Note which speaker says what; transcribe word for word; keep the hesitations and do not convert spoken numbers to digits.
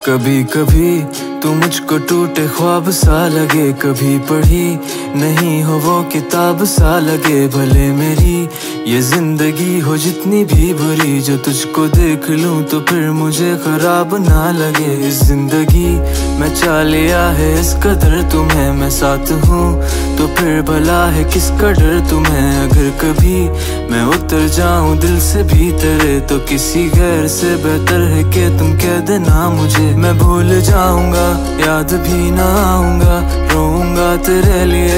Speaker 1: कभी कभी तू मुझको टूटे ख्वाब सा लगे, कभी पढ़ी नहीं हो वो किताब सा लगे। भले मेरी ये जिंदगी हो जितनी भी बुरी, जो तुझको देख लूं तो फिर मुझे खराब ना लगे। इस जिंदगी मैं चाह लिया है इस कदर तुम्हें, मैं साथ हूँ तो फिर भला है किसका डर तुम्हें। अगर कभी मैं उतर जाऊं दिल से भी तेरे, तो किसी गैर से बेहतर है कि तुम कह देना मुझे। मैं भूल जाऊंगा याद भी ना आऊंगा, रोऊंगा तेरे लिए